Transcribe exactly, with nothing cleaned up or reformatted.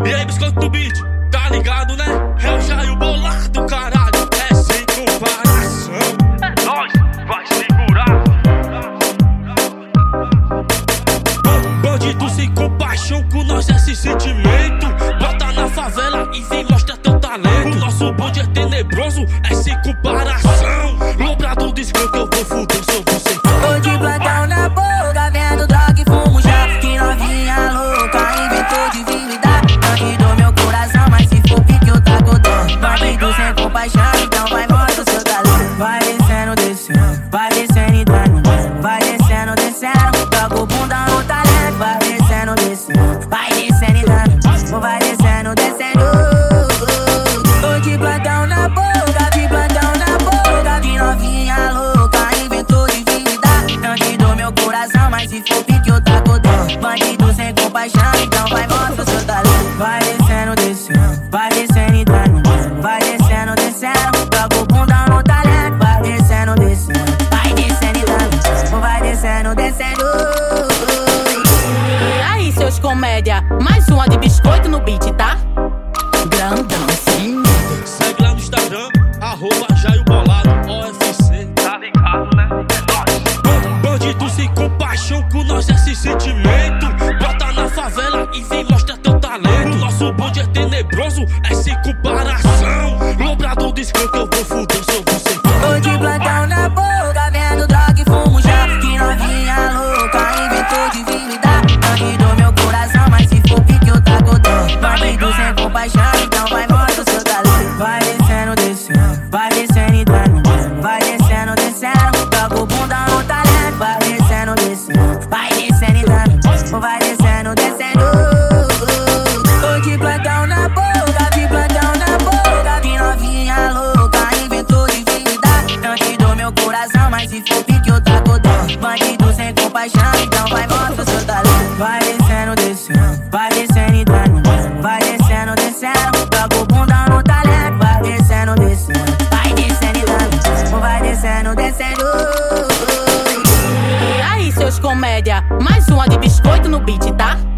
E aí, biscoito do beat, tá ligado, né? É o Jaio bolado, caralho. É sem comparação. É nóis, vai segurar. Bandido sem compaixão, com nós é esse sentimento. Bota na favela e vem mostrar teu talento. O nosso bonde é tenebroso, é sem comparação. Lombrado do escanco, eu vou fuder seu você. Tô de plantão na boca, vendo droga e fumo já. Que novinha louca, inventou de vir me dar. Tanque do meu coração, mas se for pique eu tá dando. Bandido sem compaixão, então vai mostrar o seu talento. Vai descendo, descendo, vai descendo e dando. Vai descendo, descendo, joga o bundão no talento. Vai descendo, descendo, vai descendo e dando. Vai descendo, descendo. Tô de plantão na boca, de plantão na boca. Que novinha louca, inventou de vir me dar. Tanque do meu coração, mas se for pique eu tá dando. Bandido sem compaixão, então vai mostrar o seu talento. Vai descendo, descendo, vai descendo e dando. Vai descendo, descendo, joga o bundão no talento. Vai descendo, descendo, vai descendo e dando. Vai descendo, descendo. E aí, seus comédia, mais uma de biscoito no beat, tá? Grandão, sim. Segue lá no Instagram, arroba Jaio Bolado, O F C. Tá ligado, né? É nóis. Bandido sem compaixão, com nós é esse sentimento. Bota na favela e vem mostrar teu talento. O nosso bonde é tenebroso, é sem comparação. Lombrado do escanco, eu vou fuder seu você. Tô de plantão na boca, vendo droga e fumo já. Que novinha louca, inventou de vir me dar. Tanque do meu coração, mas se for pique eu tá dando. Bandido sem compaixão, então vai mostrar o seu talento. Vai descendo, descendo, vai descendo e dando. Vai descendo, descendo, joga o bundão no talento. Vai descendo, descendo, vai descendo e dando. Vai descendo, descendo. Tô de plantão na boca, de plantão na boca. Que novinha louca, inventou de vir me dar. Tanque do meu coração, mas se for pique eu tá dando. Bandido sem compaixão, então vai mostrar o seu talento. Vai descendo, descendo, vai descendo e dando. Vai descendo, descendo, joga o bundão no talento. Vai descendo, descendo, vai descendo e dando. Vai descendo, descendo. E aí, seus comédia, mais uma de biscoito no beat, tá?